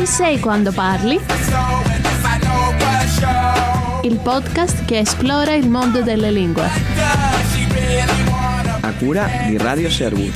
Chi sei quando parli? Il podcast che esplora il mondo delle lingue. A cura di Radio Sherwood.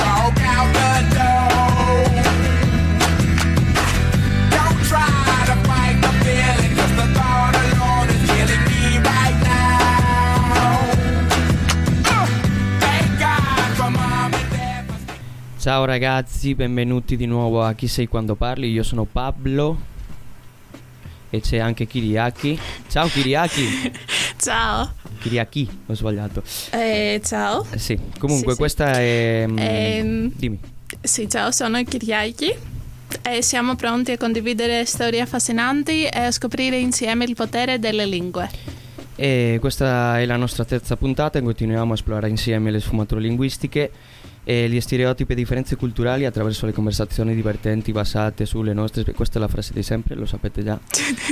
Ciao ragazzi, benvenuti di nuovo a Chi sei quando parli. Io sono Pablo e c'è anche Kyriaki. Ciao Kyriaki. Ciao. Kyriaki, ho sbagliato. Ciao. Sì, comunque Sì. Questa è... Dimmi. Sì, ciao, sono Kyriaki e siamo pronti a condividere storie affascinanti e a scoprire insieme il potere delle lingue. E questa è la nostra terza puntata e continuiamo a esplorare insieme le sfumature linguistiche e gli stereotipi e differenze culturali attraverso le conversazioni divertenti basate sulle nostre... Questa è la frase di sempre, lo sapete già.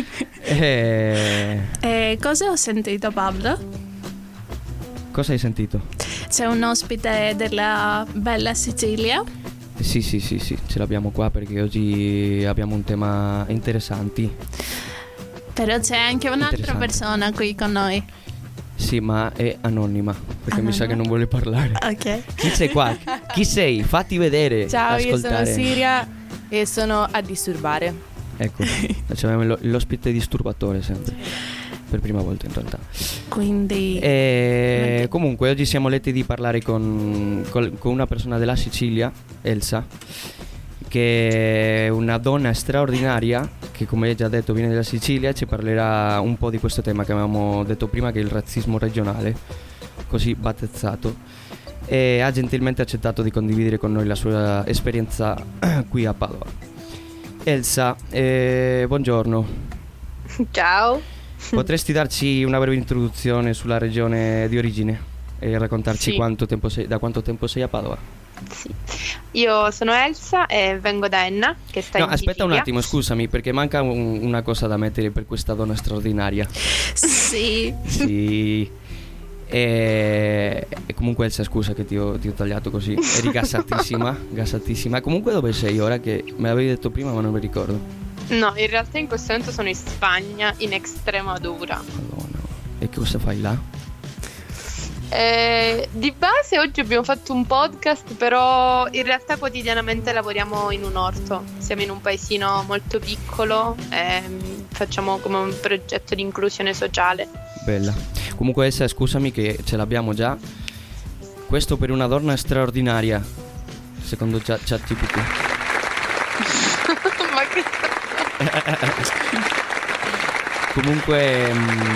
Cosa ho sentito, Pablo? Cosa hai sentito? C'è un ospite della bella Sicilia. Sì, ce l'abbiamo qua perché oggi abbiamo un tema interessante. Però c'è anche un'altra persona qui con noi. Sì, ma è anonima perché mi sa che non vuole parlare. Ok. Chi sei qua? Chi sei? Fatti vedere. Ciao, ascoltare. io sono Siria e sono a disturbare. Ecco, facciamo l'ospite disturbatore sempre. Per prima volta in realtà. Quindi comunque oggi siamo letti di parlare con una persona della Sicilia, Elsa, che è una donna straordinaria che, come già detto, viene dalla Sicilia e ci parlerà un po' di questo tema che avevamo detto prima, che è il razzismo regionale, così battezzato, e ha gentilmente accettato di condividere con noi la sua esperienza qui a Padova. Elsa, buongiorno. Ciao. Potresti darci una breve introduzione sulla regione di origine e raccontarci Sì. da quanto tempo sei a Padova? Sì. Io sono Elsa e vengo da Enna, che sta in Aspetta un Sicilia. attimo, scusami, perché manca una cosa da mettere per questa donna straordinaria. sì. Sì. E comunque Elsa, scusa che ti ho tagliato così. Eri gassatissima. Comunque dove sei ora, che me l'avevi detto prima ma non mi ricordo? No, in realtà in questo momento sono in Spagna, in Extremadura. Madonna. E che cosa fai là? Di base oggi abbiamo fatto un podcast, però in realtà quotidianamente lavoriamo in un orto. Siamo in un paesino molto piccolo e facciamo come un progetto di inclusione sociale. Bella. Comunque Elsa, scusami che ce l'abbiamo già. Questo per una donna straordinaria, secondo ChatGPT. Ma che Comunque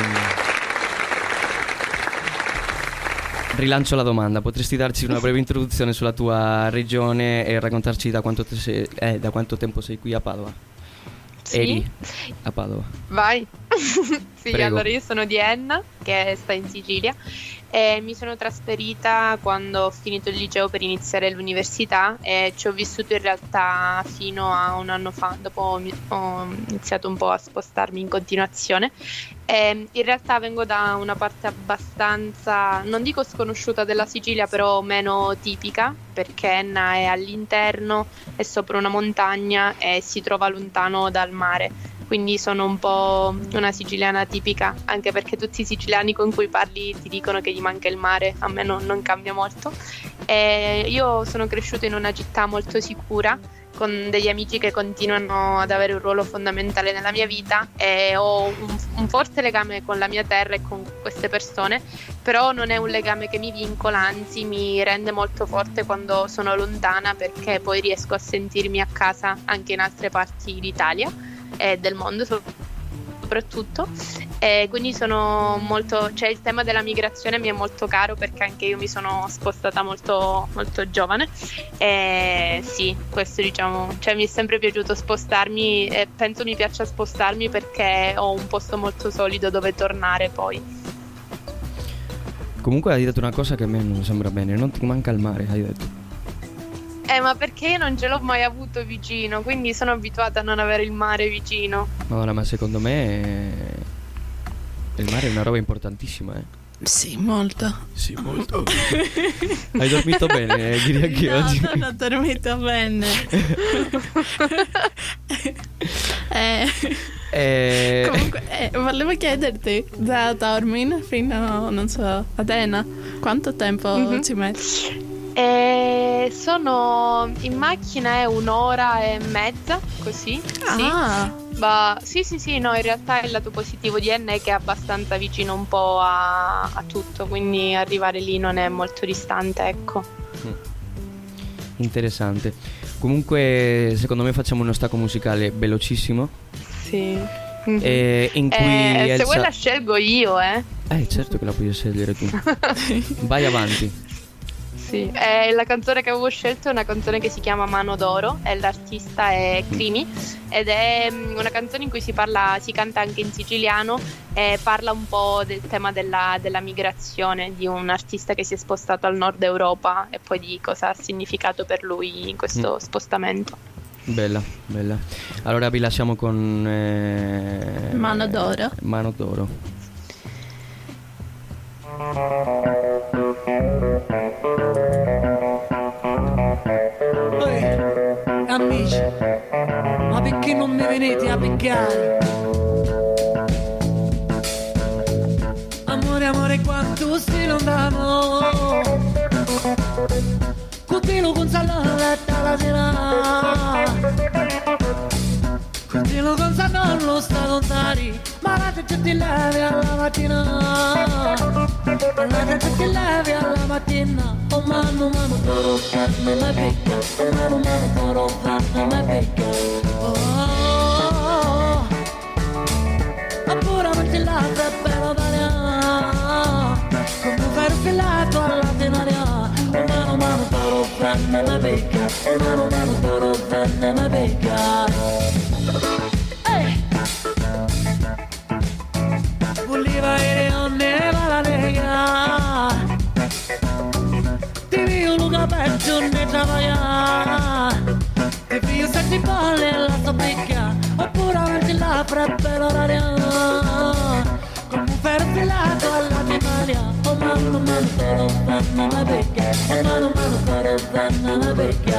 rilancio la domanda. Potresti darci una breve introduzione sulla tua regione e raccontarci da quanto tempo sei qui a Padova? Sì. Eri a Padova. Vai. Sì, Prego. allora io sono di Enna, che sta in Sicilia, e mi sono trasferita quando ho finito il liceo per iniziare l'università e ci ho vissuto in realtà fino a un anno fa. Dopo ho iniziato un po' a spostarmi in continuazione. E in realtà vengo da una parte abbastanza, non dico sconosciuta della Sicilia, però meno tipica, perché Enna è all'interno, è sopra una montagna e si trova lontano dal mare. Quindi sono un po' una siciliana tipica, anche perché tutti i siciliani con cui parli ti dicono che gli manca il mare, a me non cambia molto. E io sono cresciuta in una città molto sicura, con degli amici che continuano ad avere un ruolo fondamentale nella mia vita e ho un forte legame con la mia terra e con queste persone, però non è un legame che mi vincola, anzi mi rende molto forte quando sono lontana, perché poi riesco a sentirmi a casa anche in altre parti d'Italia e del mondo soprattutto, e quindi sono molto, cioè il tema della migrazione mi è molto caro, perché anche io mi sono spostata molto, molto giovane e sì, questo diciamo, cioè mi è sempre piaciuto spostarmi e penso mi piaccia spostarmi perché ho un posto molto solido dove tornare poi. Comunque hai detto una cosa che a me non sembra bene. Non ti manca il mare, hai detto. Ma perché io non ce l'ho mai avuto vicino, quindi sono abituata a non avere il mare vicino. Madonna, ma secondo me il mare è una roba importantissima, Sì, molto. Sì, molto. Hai dormito bene, direi anch'io No, oggi. non ho dormito bene. Comunque, volevo chiederti, da Taormina fino, non so, ad Enna, quanto tempo ci metti? Sono in macchina è 1 ora e mezza, così. Ah, Sì, no, in realtà il lato positivo di Enna è che è abbastanza vicino un po' a tutto, quindi arrivare lì non è molto distante, ecco. Interessante. Comunque, secondo me facciamo uno stacco musicale velocissimo. Sì. In cui Se Elsa... vuoi la scelgo io, certo che la puoi scegliere tu. Vai avanti. Sì, la canzone che avevo scelto è una canzone che si chiama Mano d'Oro e l'artista è Crimi ed è una canzone in cui si canta anche in siciliano e parla un po' del tema della migrazione di un artista che si è spostato al nord Europa e poi di cosa ha significato per lui in questo spostamento. Bella. Allora vi lasciamo con Mano d'Oro. Mano d'Oro. Amici, ma perché non mi venite a beccare? Amore, quanto sei lontano, continuo con salata la sera, continuo con salata sta lontani, ma la te ti levi alla mattina, oh mano toro, non mi becca, oh mano toro, non mi becca, oh, ancora non ti lascia però d'aria, come fare filato alla tenaria, oh mano toro, non mi becca, oh mano toro, non mi becca, voleva ere onne la lega, ti vivo Luca peggio ne travaia, ti vivo senti palle la tua picca, oppure avanti la preppe l'oraria, come un ferro filato alla memoria, oh mano toro, non mi becca, oh mano toro, non mi becca,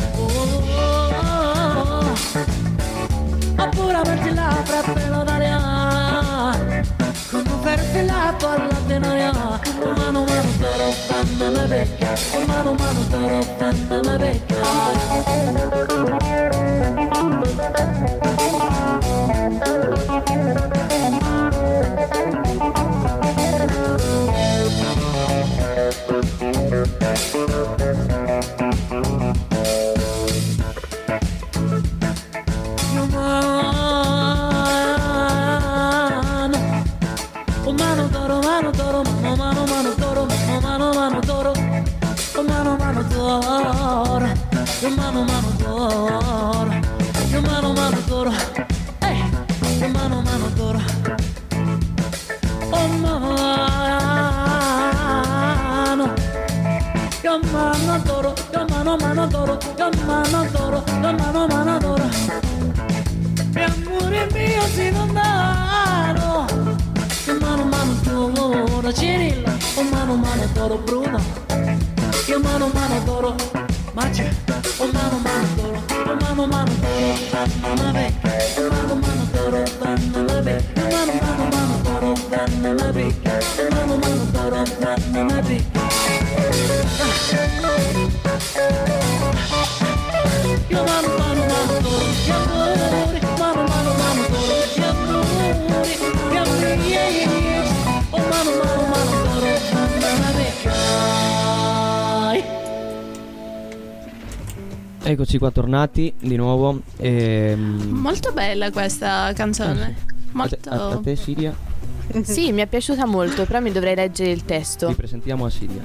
oppure avanti la preppe l'oraria, come un ferro filato alla memoria, oh mano toro, non mi becca, oh mano toro, non mi becca. Mi amore mio si lontano, mano toro, Cirilla, oh mano toro Bruno, io mano toro, Macia, oh mano toro, oh mano toro, non becca, oh mano toro, non becca, oh mano toro, non becca, oh mano toro, non becca. Io mano toro, gli amori, mano toro, gli amori, oh mano toro, non becca. Eccoci qua tornati di nuovo. Molto bella questa canzone. Molto... A te Siria? Sì, mi è piaciuta molto, però mi dovrei leggere il testo. Ti presentiamo a Siria.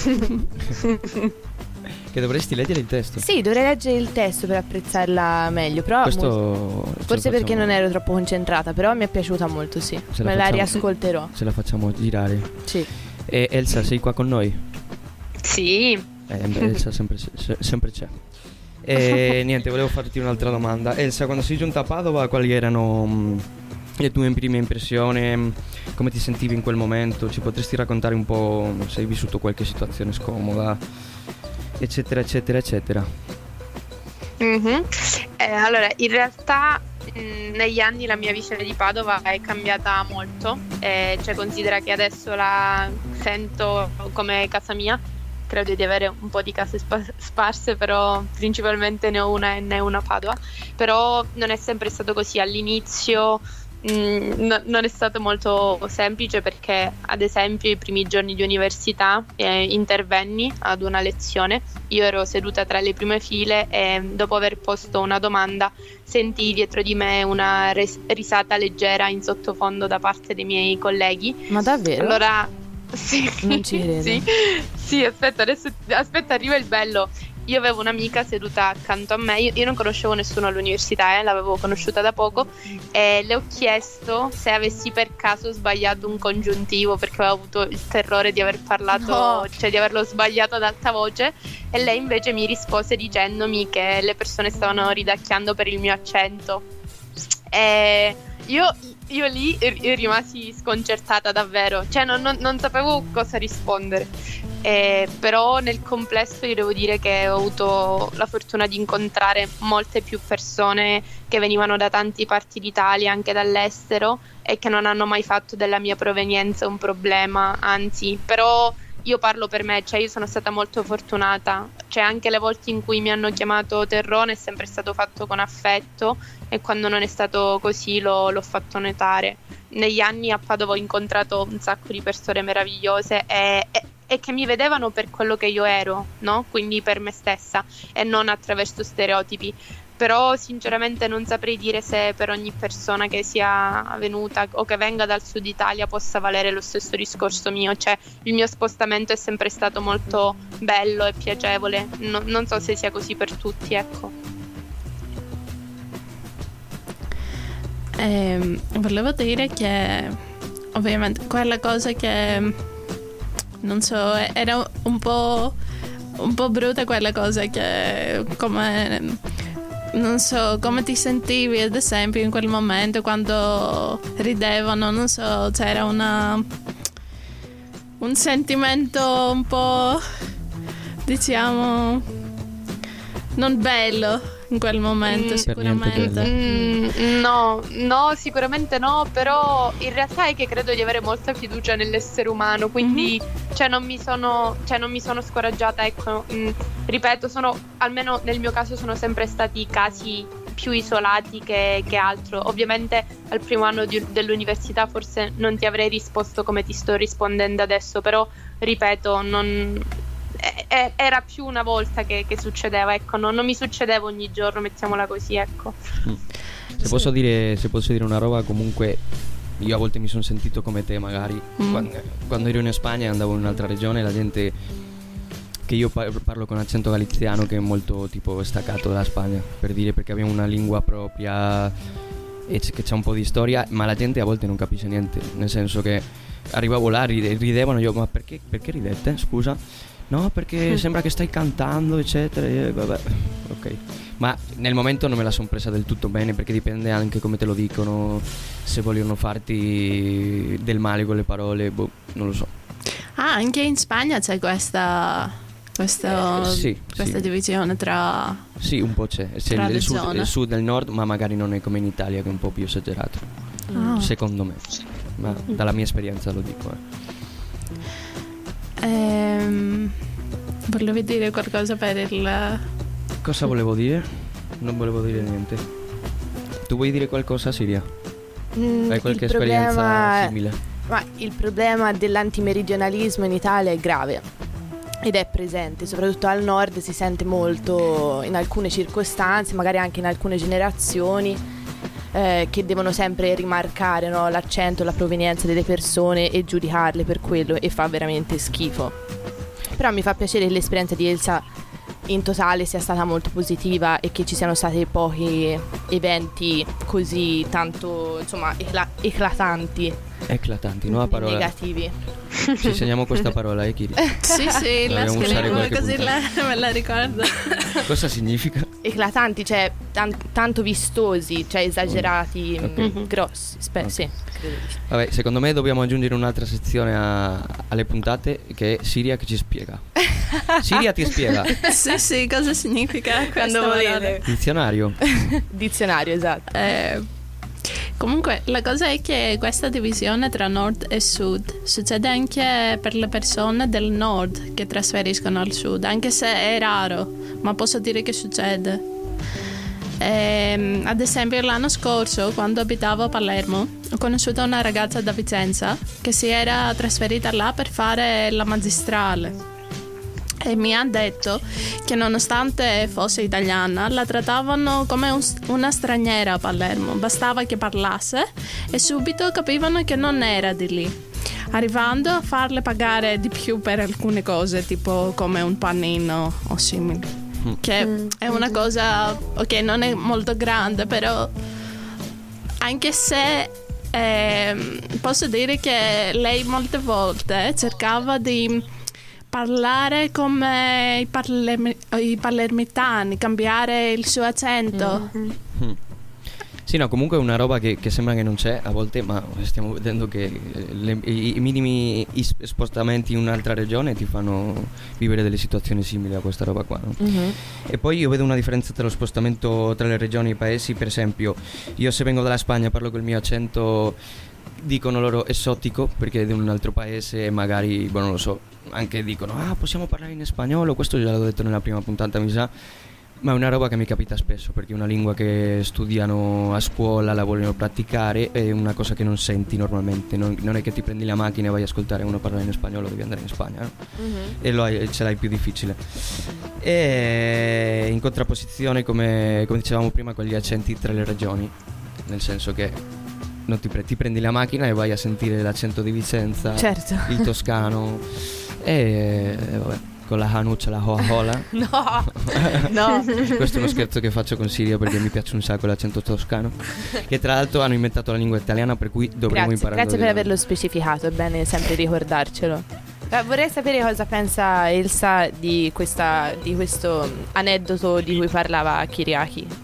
Che dovresti leggere il testo. Sì, dovrei leggere il testo per apprezzarla meglio, però forse perché non ero troppo concentrata, però mi è piaciuta molto, sì. Me la riascolterò. Ce la facciamo girare. Sì. Elsa, sei qua con noi? Sì. Elsa sempre c'è. E niente, volevo farti un'altra domanda. Elsa, quando sei giunta a Padova, quali erano le tue prime impressioni, come ti sentivi in quel momento, ci potresti raccontare un po' se hai vissuto qualche situazione scomoda, eccetera eccetera eccetera. Allora, in realtà negli anni la mia visione di Padova è cambiata molto, cioè considera che adesso la sento come casa mia. Credo di avere un po' di case sparse, però principalmente ne ho una e ne ho una a Padova. Però non è sempre stato così. All'inizio non è stato molto semplice, perché ad esempio i primi giorni di università intervenni ad una lezione, io ero seduta tra le prime file e dopo aver posto una domanda sentii dietro di me una risata leggera in sottofondo da parte dei miei colleghi. Ma davvero? Allora sì, non ci credo. Sì, aspetta, arriva il bello. Io avevo un'amica seduta accanto a me, io non conoscevo nessuno all'università, l'avevo conosciuta da poco, e le ho chiesto se avessi per caso sbagliato un congiuntivo, perché avevo avuto il terrore di aver parlato, cioè di averlo sbagliato ad alta voce, e lei invece mi rispose dicendomi che le persone stavano ridacchiando per il mio accento. E io lì rimasi sconcertata davvero, cioè non sapevo cosa rispondere, però nel complesso io devo dire che ho avuto la fortuna di incontrare molte più persone che venivano da tante parti d'Italia, anche dall'estero, e che non hanno mai fatto della mia provenienza un problema, anzi, però io parlo per me, cioè io sono stata molto fortunata, cioè anche le volte in cui mi hanno chiamato terrone è sempre stato fatto con affetto, e quando non è stato così l'ho fatto notare. Negli anni a Padova ho incontrato un sacco di persone meravigliose e che mi vedevano per quello che io ero, no? Quindi per me stessa e non attraverso stereotipi. Però sinceramente non saprei dire se per ogni persona che sia venuta o che venga dal sud Italia possa valere lo stesso discorso mio, cioè il mio spostamento è sempre stato molto bello e piacevole, non so se sia così per tutti, ecco. Volevo dire che ovviamente quella cosa che non so, era un po' brutta, quella cosa che come non so come ti sentivi ad esempio in quel momento quando ridevano, non so, c'era un sentimento un po', diciamo, non bello in quel momento, sicuramente. No, sicuramente no, però in realtà è che credo di avere molta fiducia nell'essere umano, quindi non mi sono scoraggiata, ecco. Ripeto, almeno nel mio caso sono sempre stati casi più isolati che altro. Ovviamente al primo anno dell'università forse non ti avrei risposto come ti sto rispondendo adesso, però ripeto, era più una volta che succedeva, ecco, non mi succedeva ogni giorno, mettiamola così, ecco. Se posso dire una roba, comunque io a volte mi sono sentito come te, magari quando ero in Spagna e andavo in un'altra regione, la gente che io parlo con accento galiziano, che è molto tipo staccato dalla Spagna, per dire, perché abbiamo una lingua propria e che c'è un po' di storia, ma la gente a volte non capisce niente, nel senso che arrivavo là, ridevano, io ma perché ridete, scusa? No, perché sembra che stai cantando, eccetera, e vabbè, ok. Ma nel momento non me la sono presa del tutto bene, perché dipende anche come te lo dicono, se vogliono farti del male con le parole, non lo so. Ah, anche in Spagna c'è questa divisione tra... Sì, un po' c'è il sud e il nord, ma magari non è come in Italia, che è un po' più esagerato, secondo me, ma dalla mia esperienza lo dico, Volevi dire qualcosa per il... Cosa volevo dire? Non volevo dire niente. Tu vuoi dire qualcosa, Siria? Hai qualche esperienza simile? Ma il problema dell'antimeridionalismo in Italia è grave ed è presente, soprattutto al nord si sente molto in alcune circostanze, magari anche in alcune generazioni, che devono sempre rimarcare, no, l'accento, la provenienza delle persone e giudicarle per quello, e fa veramente schifo. Però mi fa piacere che l'esperienza di Elsa in totale sia stata molto positiva e che ci siano stati pochi eventi così tanto, insomma, eclatanti, nuova parola, negativi. Ci segniamo questa parola, Kiri? Sì, la scrivo così me la ricordo. Cosa significa? eclatanti, cioè tanto vistosi, cioè esagerati, grossi, sì, credo di sì. Vabbè, secondo me dobbiamo aggiungere un'altra sezione alle puntate, che è Siria che ci spiega. Siria ti spiega. Sì, cosa significa Quando volete. Dizionario. Dizionario, esatto. Comunque la cosa è che questa divisione tra nord e sud succede anche per le persone del nord che trasferiscono al sud, anche se è raro, ma posso dire che succede. Ad esempio l'anno scorso, quando abitavo a Palermo, ho conosciuto una ragazza da Vicenza che si era trasferita là per fare la magistrale. E mi ha detto che nonostante fosse italiana la trattavano come una straniera a Palermo, bastava che parlasse e subito capivano che non era di lì, arrivando a farle pagare di più per alcune cose, tipo come un panino o simili, che è una cosa, ok, non è molto grande, però anche se posso dire che lei molte volte cercava di parlare come i palermitani, cambiare il suo accento. Sì, no, comunque è una roba che sembra che non c'è a volte, ma stiamo vedendo che i minimi spostamenti in un'altra regione ti fanno vivere delle situazioni simili a questa roba qua, no? E poi io vedo una differenza tra lo spostamento tra le regioni e i paesi. Per esempio, io se vengo dalla Spagna parlo col mio accento, dicono loro esotico perché è di un altro paese e magari, non lo so, anche dicono possiamo parlare in spagnolo. Questo già l'ho detto nella prima puntata, mi sa, ma è una roba che mi capita spesso perché è una lingua che studiano a scuola, la vogliono praticare, è una cosa che non senti normalmente, non è che ti prendi la macchina e vai a ascoltare uno parlare in spagnolo, devi andare in Spagna, no? E ce l'hai più difficile. E in contrapposizione, come dicevamo prima, con gli accenti tra le regioni, nel senso che non ti prendi la macchina e vai a sentire l'accento di Vicenza, certo, il toscano, e vabbè, con la hanuccia, la hola. No. Questo è uno scherzo che faccio con Siria perché mi piace un sacco l'accento toscano, che tra l'altro hanno inventato la lingua italiana, per cui dovremmo imparare. Grazie per averlo specificato, è bene sempre ricordarcelo. Vorrei sapere cosa pensa Elsa di questo aneddoto di cui parlava Kyriaki.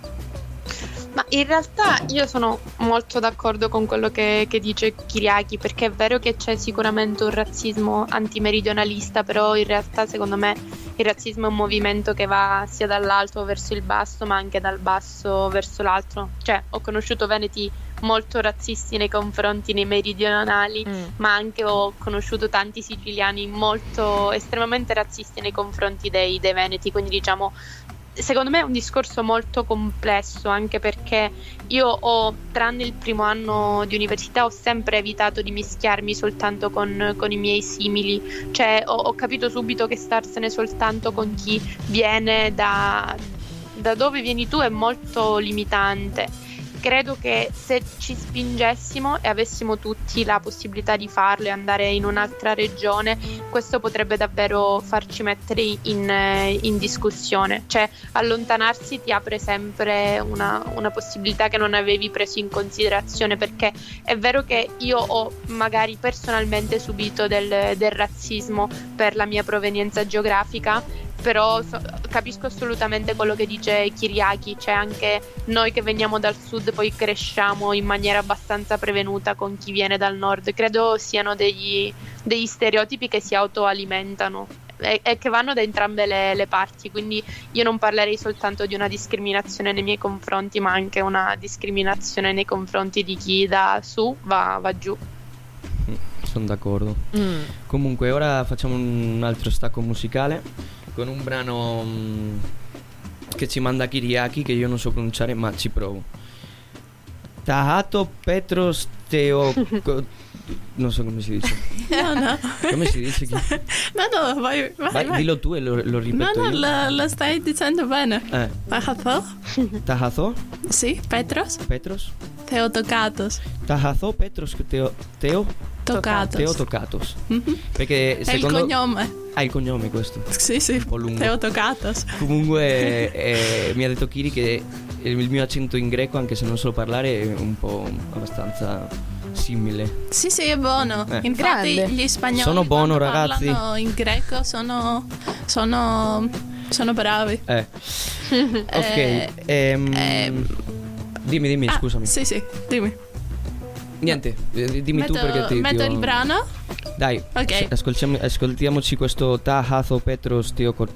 Ma in realtà io sono molto d'accordo con quello che dice Kyriaki, perché è vero che c'è sicuramente un razzismo antimeridionalista, però in realtà secondo me il razzismo è un movimento che va sia dall'alto verso il basso, ma anche dal basso verso l'alto. Cioè, ho conosciuto veneti molto razzisti nei confronti dei meridionali, ma anche ho conosciuto tanti siciliani molto estremamente razzisti nei confronti dei veneti, quindi diciamo, secondo me è un discorso molto complesso, anche perché io tranne il primo anno di università, ho sempre evitato di mischiarmi soltanto con i miei simili, cioè ho capito subito che starsene soltanto con chi viene da dove vieni tu è molto limitante. Credo che se ci spingessimo e avessimo tutti la possibilità di farlo e andare in un'altra regione, questo potrebbe davvero farci mettere in discussione. Cioè, allontanarsi ti apre sempre una possibilità che non avevi preso in considerazione, perché è vero che io ho magari personalmente subito del razzismo per la mia provenienza geografica, però capisco assolutamente quello che dice Kyriaki, cioè anche noi che veniamo dal sud poi cresciamo in maniera abbastanza prevenuta con chi viene dal nord. Credo siano degli stereotipi che si autoalimentano e che vanno da entrambe le parti, quindi io non parlerei soltanto di una discriminazione nei miei confronti, ma anche una discriminazione nei confronti di chi da su va giù. Sono d'accordo. Comunque ora facciamo un altro stacco musicale con un brano che ci manda Kyriaki, che io non so pronunciare, ma ci provo. Tahato Petros Teo non so come si dice. No. Come si dice? No, vai. Dillo tu e lo ripeto io. Lo stai dicendo bene. Tahato? Sì, Petros Theotokatos. Tahato Petros Theotokatos. Perché è secondo il cognome. Il cognome questo. Sì, un po' lungo. Theotokatos. Comunque mi ha detto Kiri che il mio accento in greco, anche se non so parlare, è un po' abbastanza simile. Sì, è buono. Infatti grande. gli spagnoli sono buono, quando ragazzi. parlano in greco sono Sono bravi. Ok. Dimmi, scusami. Sì, dimmi. Niente, dimmi tu perché metto il brano. Dai, Ok. ascoltiamoci questo Tahazo Petros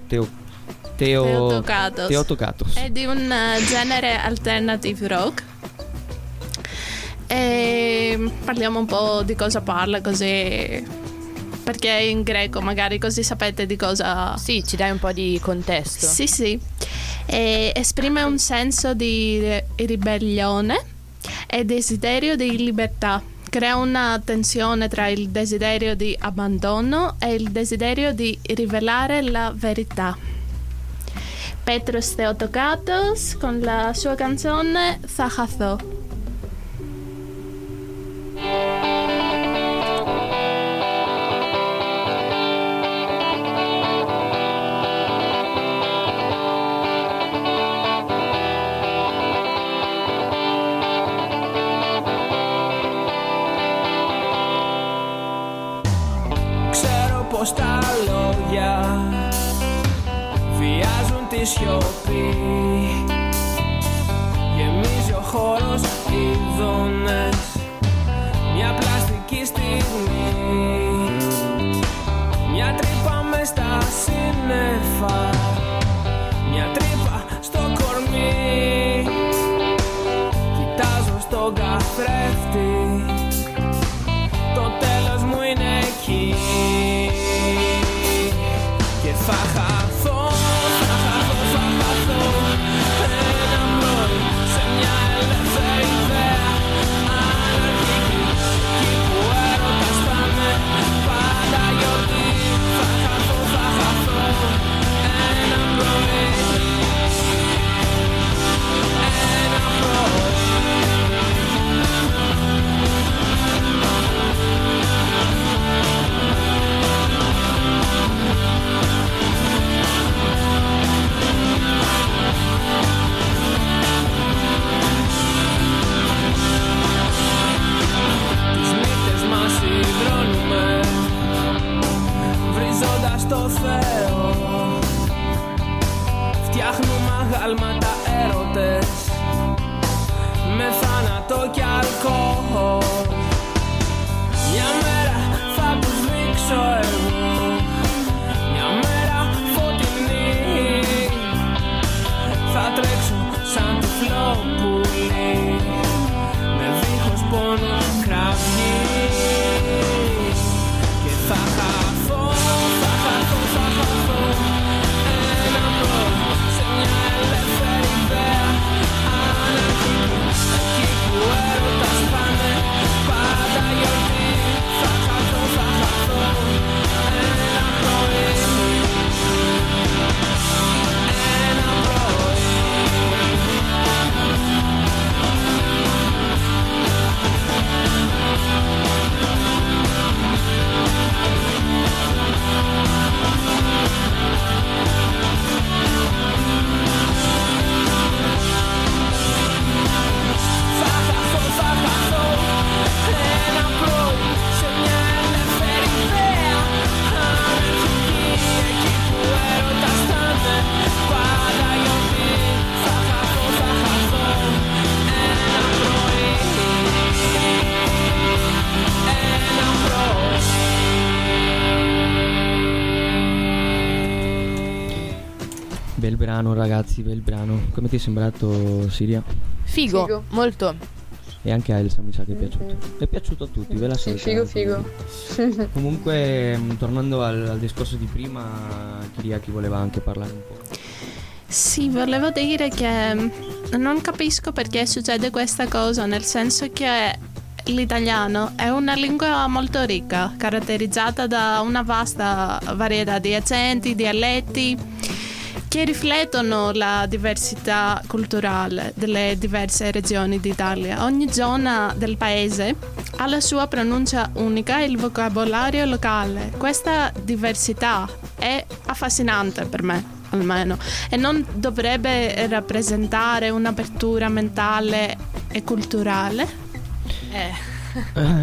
Theotokatos. È di un genere alternative rock. E parliamo un po' di cosa parla, così, perché è in greco, magari così sapete di cosa. Sì, ci dai un po' di contesto. Sì. E esprime un senso di ribellione e desiderio di libertà. Crea una tensione tra il desiderio di abbandono e il desiderio di rivelare la verità. Petros Theotokatos con la sua canzone Thahazo. Ξέρω πως τα λόγια βιάζουν τη σιωπή. Γεμίζει ο χώρος ειδώνες, μια πλαστική στιγμή, μια τρύπα μες στα σύννεφα, μια τρύπα στο κορμί. Κοιτάζω στον καθρέφτη, το τέλος μου είναι εκεί. Και θα χαθώ ένα πρωί σε μια ελεύθερη ιδέα αναρχική, εκεί που έρωτας θα είναι πάντα γιορτή. Θα χαθώ ένα πρωί, ένα πρωί. Βρίζοντας το Θεό, φτιάχνουμε αγάλματα έρωτες με θάνατο κι αλκοόλ. Μια μέρα θα τους δείξω εγώ, μια μέρα φωτεινή, θα τρέξω σαν τυφλό πουλί με δίχως πόνο κραυγή. Και θα χαθώ ένα πρωί σε μια ελεύθερη ιδέα αναρχική, εκεί που έρωτας θα είναι πάντα γιορτή. Θα χαθώ ένα πρωί, ένα πρωί. Bel brano ragazzi, bel brano. Come ti è sembrato, Siria? Figo, molto. E anche a Elsa mi sa che è piaciuto. È piaciuto a tutti, ve la siete. Figo. Comunque, tornando al discorso di prima, Kyriaki voleva anche parlare un po'. Sì, volevo dire che non capisco perché succede questa cosa, nel senso che l'italiano è una lingua molto ricca, caratterizzata da una vasta varietà di accenti, dialetti che riflettono la diversità culturale delle diverse regioni d'Italia. Ogni zona del paese ha la sua pronuncia unica e il vocabolario locale. Questa diversità è affascinante per me, almeno, e non dovrebbe rappresentare un'apertura mentale e culturale?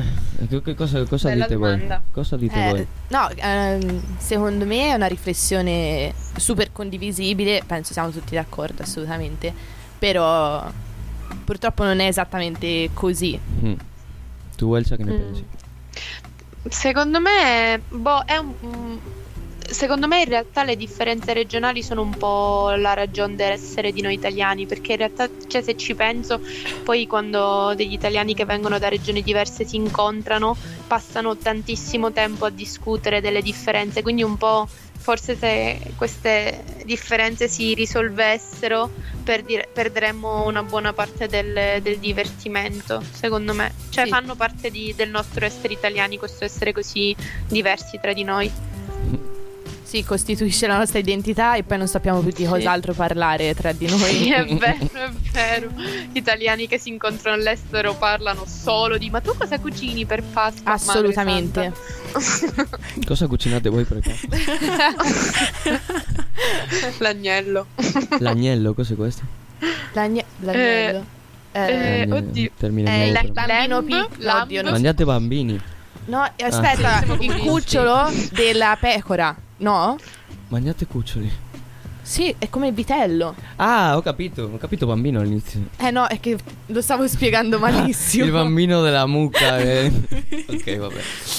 Cosa Bella dite voi? domanda. Cosa dite voi? No, secondo me è una riflessione super condivisibile, penso siamo tutti d'accordo assolutamente, però purtroppo non è esattamente così. Tu Elsa che ne pensi? Secondo me, secondo me in realtà le differenze regionali sono un po' la ragione dell'essere di noi italiani, perché in realtà, cioè, se ci penso, poi quando degli italiani che vengono da regioni diverse si incontrano, passano tantissimo tempo a discutere delle differenze, quindi un po' forse se queste differenze si risolvessero perderemmo una buona parte del divertimento, secondo me. Cioè Sì. fanno parte del nostro essere italiani, questo essere così diversi tra di noi. Sì, costituisce la nostra identità e poi non sappiamo più di cos'altro parlare tra di noi. Sì, è vero, è vero. Gli italiani che si incontrano all'estero parlano solo di: ma tu cosa cucini per Pasqua? Assolutamente. Madre santa. Cosa cucinate voi per Pasqua? L'agnello. L'agnello, cos'è questo? L'agnello. Oddio. Termine il nuovo, però. bambino Lamb, piccolo. lamb. Oddio, non so. Mangiate bambini. No, aspetta, Sì, siamo il comunisti. cucciolo della pecora, no? Mangiate cuccioli. Sì, è come il vitello. Ah, ho capito bambino all'inizio. No, è che lo stavo spiegando malissimo. Il bambino della mucca. Ok, vabbè.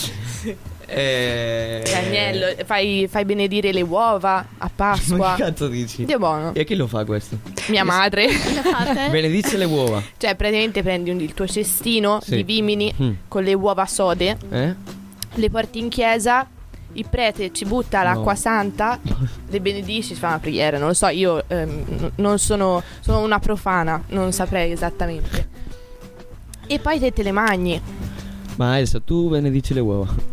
Agnello, fai benedire le uova a Ma Pasqua. che cazzo dici? Dio buono. E chi lo fa questo? Mia madre. Le fate? Benedice le uova. Cioè, praticamente prendi il tuo cestino Sì. di vimini Mm. con le uova sode, Eh? le porti in chiesa, il prete ci butta l'acqua No. santa, le benedici, si fa una preghiera, non lo so, io non sono una profana, non saprei esattamente. E poi te le mangi. Ma Elsa, tu benedici le uova.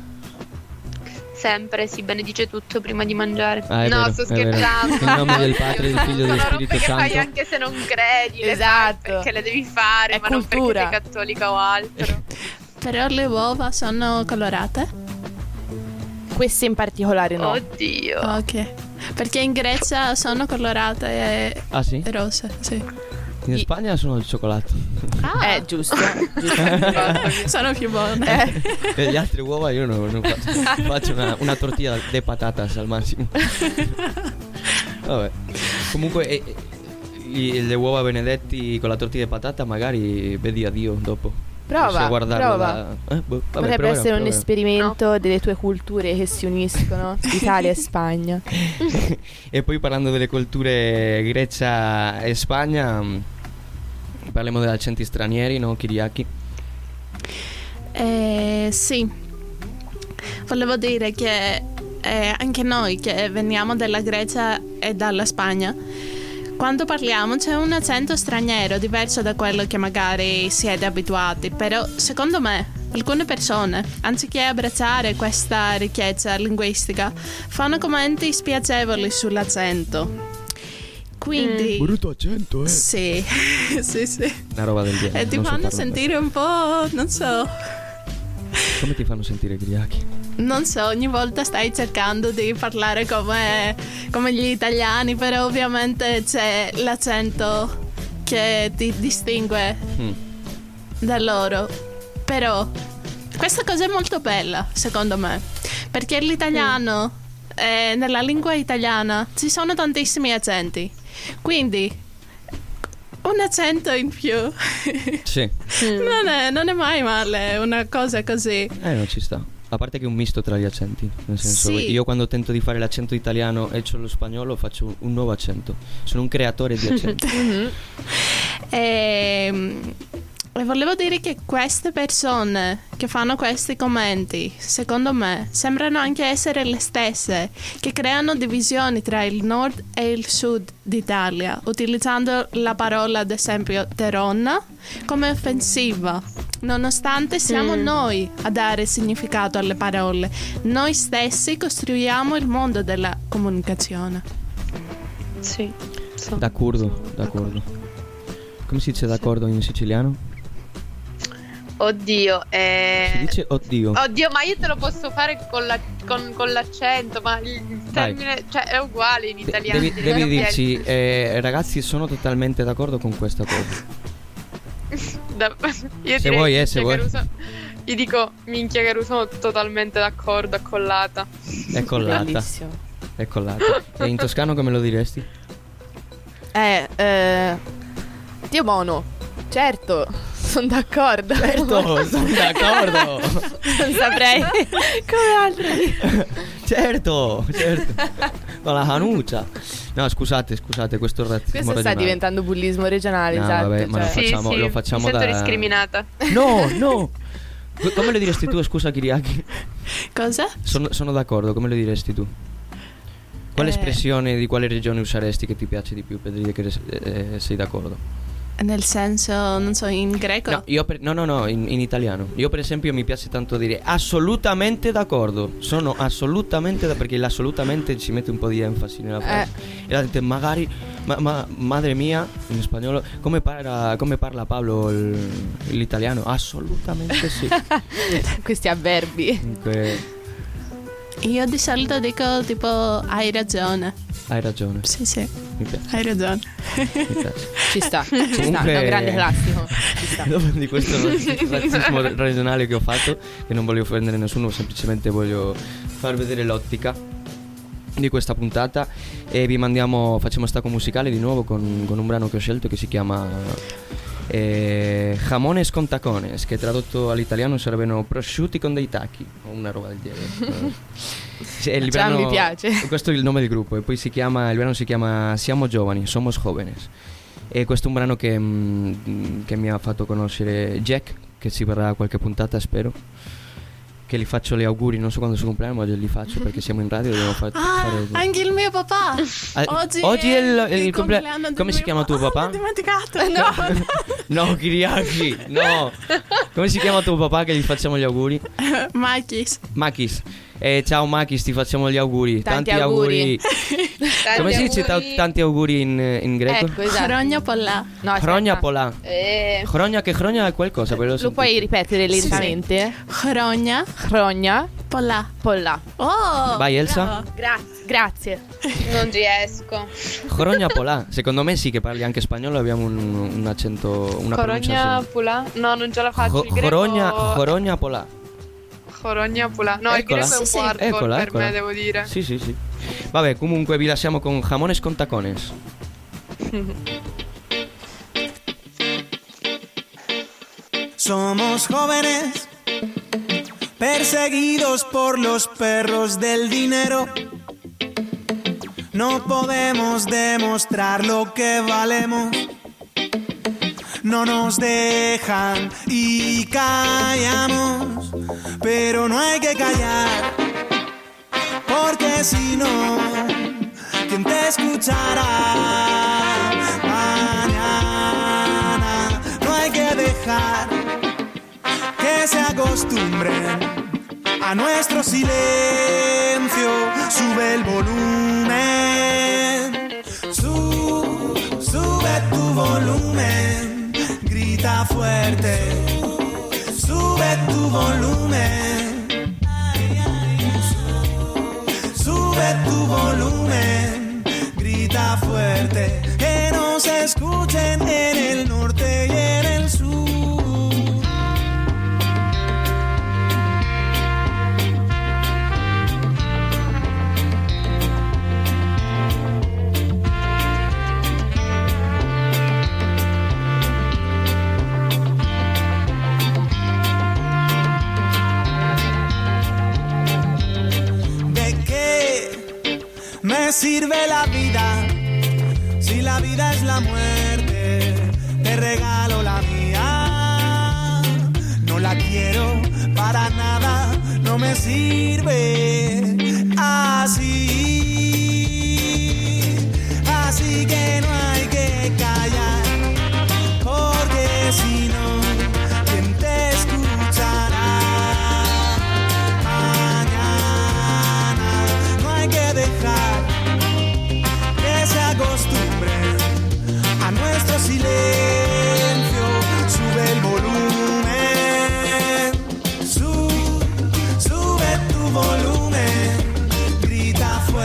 Sempre si benedice tutto prima di mangiare. Ah, è no, vero, sto è vero. scherzando. In nome del Padre, del Figlio e dello Sono Spirito robe che fai Santo. anche se non credi. Le Esatto. fai perché le devi fare, È ma cultura. non perché sei cattolica o altro. Però le uova sono colorate? Queste in particolare no. Oddio. Ok. Perché in Grecia sono colorate e Ah sì? rose, sì. In Spagna sono il cioccolato. Giusto. Sono più buone. E le altre uova io non faccio. Faccio una tortilla de patatas al massimo. Vabbè. Comunque le uova benedetti con la tortilla di patata magari vedi a Dio dopo. Riesci a guardarlo prova. vabbè, Potrebbe proverò, essere un proverò. esperimento delle tue culture che si uniscono, Italia e Spagna. E poi parlando delle culture Grecia e Spagna, parliamo degli accenti stranieri, no? Kyriaki. Sì. Volevo dire che anche noi che veniamo dalla Grecia e dalla Spagna, quando parliamo c'è un accento straniero diverso da quello che magari siete abituati, però secondo me alcune persone, anziché abbracciare questa ricchezza linguistica, fanno commenti spiacevoli sull'accento. Quindi Brutto accento, sì, sì, sì. Una roba del genere. E ti non so fanno farlo. sentire un po', non so, Come ti fanno sentire Kyriaki? non so, ogni volta stai cercando di parlare come gli italiani, però ovviamente c'è l'accento che ti distingue da loro. Però questa cosa è molto bella, secondo me, perché l'italiano, nella lingua italiana ci sono tantissimi accenti, quindi un accento in più Sì. non è mai male una cosa così. Non ci sta. A parte che è un misto tra gli accenti. Nel senso, Sì. io quando tento di fare l'accento italiano e c'ho lo spagnolo faccio un nuovo accento. Sono un creatore di accenti. E volevo dire che queste persone che fanno questi commenti, secondo me, sembrano anche essere le stesse che creano divisioni tra il nord e il sud d'Italia, utilizzando la parola, ad esempio, teronna come offensiva, nonostante siamo noi a dare significato alle parole. Noi stessi costruiamo il mondo della comunicazione. Sì. D'accordo. Come si dice d'accordo in siciliano? Oddio, Si dice oddio. Oddio, ma io te lo posso fare con l'accento, ma il termine, cioè, è uguale in italiano. Devi dirci, ragazzi, sono totalmente d'accordo con questa cosa. Io Se vuoi, se cioè, vuoi. che Gli dico, minchia Caruso, sono totalmente d'accordo, accollata. È collata. Bellissimo. È collata. E in toscano come lo diresti? Dio buono. Certo, sono d'accordo. Certo, sono d'accordo. Non saprei come altri. Certo. Con la canuccia. No, scusate, questo razzismo Questo sta regionale. diventando bullismo regionale, No, esatto. vabbè, ma lo cioè. facciamo- sì, lo facciamo mi sento da- discriminata. No. Come lo diresti tu, scusa Kiriaki? Cosa? Sono d'accordo, come lo diresti tu? Quale Eh. espressione di quale regione useresti che ti piace di più per dire che sei d'accordo? Nel senso, non so, in greco? No, in italiano. Io per esempio mi piace tanto dire assolutamente d'accordo. Sono assolutamente perché l'assolutamente ci mette un po' di enfasi nella frase. E la gente magari madre mia in spagnolo come parla Paolo l'italiano? Assolutamente sì. Questi avverbi. Comunque, Io di solito dico tipo hai ragione. hai ragione. Sì, Mi piace. hai ragione. Mi piace. Ci sta, è Comunque- un grande classico. Ci sta. Dopo di questo razzismo regionale che ho fatto, che non voglio offendere nessuno, semplicemente voglio far vedere l'ottica di questa puntata. E vi facciamo stacco musicale di nuovo con un brano che ho scelto che si chiama Jamones con tacones, che tradotto all'italiano sarebbero prosciutti con dei tacchi o una roba del genere. Il Già mi piace. Questo è il nome del gruppo. E poi il brano si chiama Siamo giovani, somos jóvenes. E questo è un brano che mi ha fatto conoscere Jack, che si verrà a qualche puntata, spero. Che gli faccio gli auguri, non so quando è il suo compleanno, ma li faccio perché siamo in radio e dobbiamo fare. Anche il mio papà. Oggi è il compleanno del come si mio chiama tuo papà? Ho dimenticato. No, Kiriaki, no. Come si chiama tuo papà che gli facciamo gli auguri? Makis. Ciao Makis, ti facciamo gli auguri. Tanti auguri. Come si dice tanti auguri in greco? Ecco, esatto. Hrogna polla. No, aspetta. Hrogna pola. Eh, Hrogna è qualcosa, ve Lo puoi ripetere lentamente? Hrogna Hrogna polla. polla. Oh. Vai Elsa. bravo. Grazie. non riesco. Hrogna pola. Secondo me sì che parli anche spagnolo, abbiamo un accento, una Corogna pronunciazione. Pula? No, non ce la faccio. Il greco... Hrogna pola. Corogna Pula. No, Eccola. il greco è un Sì, po' sì. hardcore per Eccola. me, devo dire. Sì. Vabbè, comunque vi lasciamo con Jamones con tacones. Somos jóvenes, perseguidos por los perros del dinero. No podemos demostrar lo que valemos. No nos dejan y callamos, pero no hay que callar, porque si no, ¿quién te escuchará mañana? No hay que dejar que se acostumbren a nuestro silencio. Sube el volumen, sube tu volumen, grita fuerte, sube tu volumen, sube tu volumen, grita fuerte, que nos escuchen en el norte y en el sur. Me sirve la vida, si la vida es la muerte, te regalo la mía. No la quiero para nada, no me sirve así que no hay que callar, porque si no, ¿quién te escuchará mañana? No hay que dejar que se acostumbren a nuestro silencio. Sube el volumen, sube tu volumen, grita fuerte.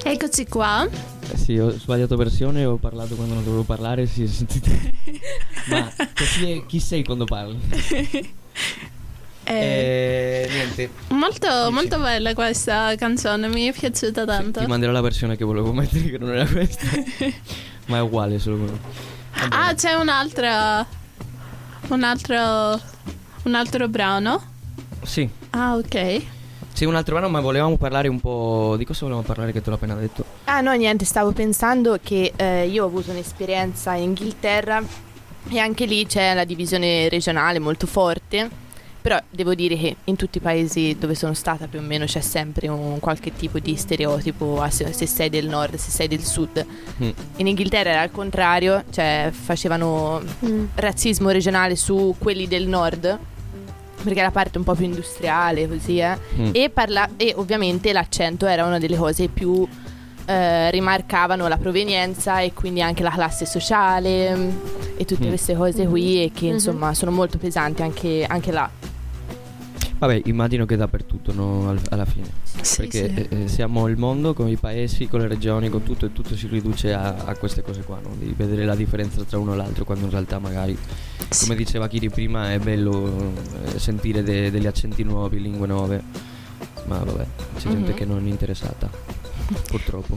Eccoci qua. Sì, ho sbagliato versione, ho parlato quando non dovevo parlare, sì, sentite. Ma chi sei quando parli? Niente. Molto bella questa canzone, mi è piaciuta tanto. Ti manderò la versione che volevo mettere, che non era questa. Ma è uguale, solo quello. Ah, c'è un altro brano? Sì. Ah, ok. Sì, un altro brano, ma volevamo parlare un po'. Di cosa volevamo parlare che te l'ho appena detto? Ah no, niente, stavo pensando che io ho avuto un'esperienza in Inghilterra e anche lì c'è la divisione regionale molto forte. Però devo dire che in tutti i paesi dove sono stata più o meno c'è sempre un qualche tipo di stereotipo, se sei del nord, se sei del sud. In Inghilterra era al contrario, cioè facevano razzismo regionale su quelli del nord, perché la parte un po' più industriale così e ovviamente l'accento era una delle cose più rimarcavano la provenienza e quindi anche la classe sociale e tutte queste cose qui e che insomma sono molto pesanti anche là. Vabbè, immagino che dappertutto, no? Alla fine. Sì, perché sì. Siamo il mondo con i paesi, con le regioni, con tutto, e tutto si riduce a queste cose qua, no? Di vedere la differenza tra uno e l'altro, quando in realtà magari, come diceva Kiri prima, è bello sentire degli accenti nuovi, lingue nuove. Ma vabbè, c'è gente che non è interessata, purtroppo.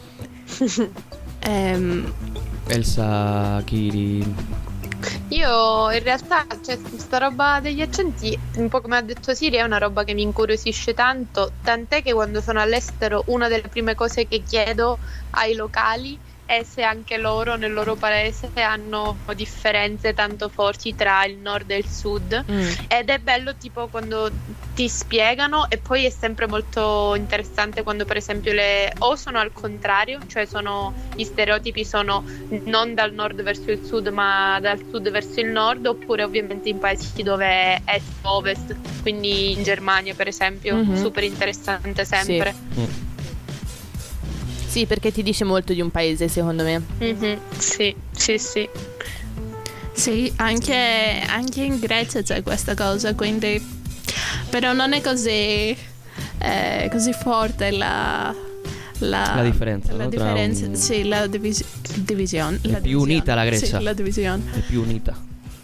Elsa, Kiri. Io in realtà, cioè, sta roba degli accenti, un po' come ha detto Siri, è una roba che mi incuriosisce tanto, tant'è che quando sono all'estero una delle prime cose che chiedo ai locali è se anche loro nel loro paese hanno differenze tanto forti tra il nord e il sud, ed è bello tipo quando ti spiegano, e poi è sempre molto interessante quando per esempio o sono al contrario, cioè gli stereotipi sono non dal nord verso il sud ma dal sud verso il nord, oppure ovviamente in paesi dove è est-ovest, quindi in Germania per esempio, super interessante sempre. Sì, perché ti dice molto di un paese, secondo me. Sì. Sì, anche in Grecia c'è questa cosa, quindi però non è così forte la differenza, la no? differenza, sì, la divisione. È più unita la Grecia. Sì, la divisione. È più unita.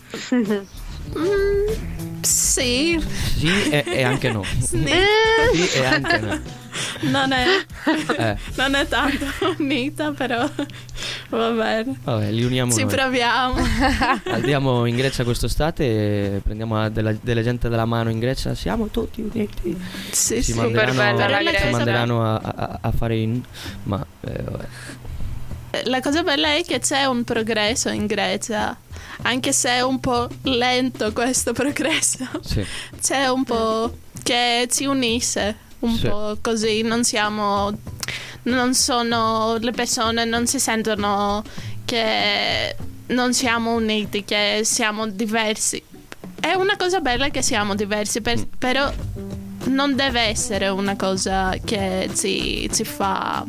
Sì. Sì e anche no. Sì. Sì e anche no. Non è tanto unita, però va bene. Vabbè, li uniamo Ci noi. proviamo. Andiamo in Grecia quest'estate e prendiamo delle gente della mano in Grecia. Siamo tutti uniti. Sì, Ci sì. manderanno a fare ma vabbè. La cosa bella è che c'è un progresso in Grecia, anche se è un po' lento questo progresso. Sì. C'è un po' che ci unisce un po' così, le persone non si sentono che non siamo uniti, che siamo diversi. È una cosa bella che siamo diversi, però non deve essere una cosa che ci fa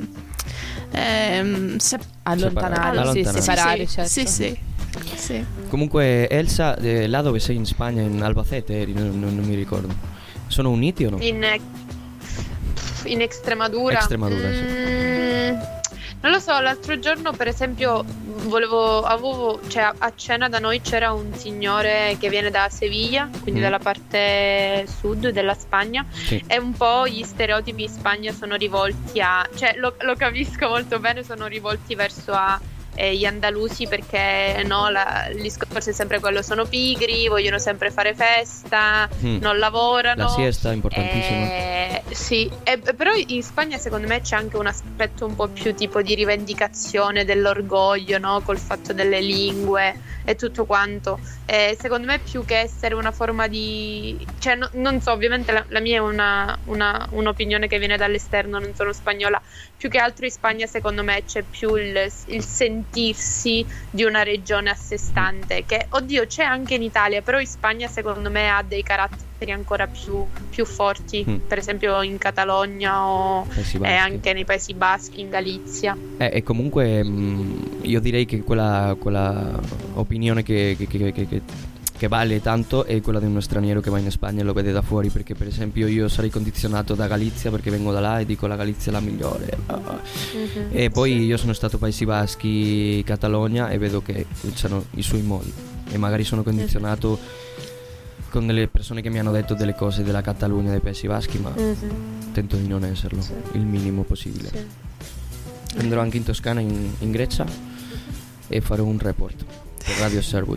allontanare, separare. Sì, certo. sì. Comunque Elsa, là dove sei in Spagna, in Albacete eri, non mi ricordo. Sono uniti o no? In Extremadura. Sì. Non lo so, l'altro giorno per esempio cioè a cena da noi c'era un signore che viene da Sevilla, quindi dalla parte sud della Spagna, e un po' gli stereotipi in Spagna sono rivolti cioè lo capisco molto bene, sono rivolti verso gli andalusi, perché no, il discorso è sempre quello: sono pigri, vogliono sempre fare festa, non lavorano. La siesta è importantissima. Sì, però in Spagna secondo me c'è anche un aspetto un po' più tipo di rivendicazione dell'orgoglio, no? Col fatto delle lingue e tutto quanto. Secondo me, più che essere una forma di, cioè non so, ovviamente la mia è un'opinione che viene dall'esterno, non sono spagnola. Più che altro in Spagna secondo me c'è più il sentirsi di una regione a sé stante, che oddio c'è anche in Italia, però in Spagna secondo me ha dei caratteri ancora più forti, per esempio in Catalogna o anche nei Paesi Baschi, in Galizia. E comunque io direi che quella opinione che che vale tanto è quella di uno straniero che va in Spagna e lo vede da fuori, perché per esempio io sarei condizionato da Galizia perché vengo da là e dico la Galizia è la migliore. E poi io sono stato Paesi Baschi, Catalogna, e vedo che hanno i suoi modi e magari sono condizionato con delle persone che mi hanno detto delle cose della Catalogna, dei Paesi Baschi, ma tento di non esserlo il minimo possibile. Andrò anche in Toscana, in Grecia, e farò un report per Radio Sherwood.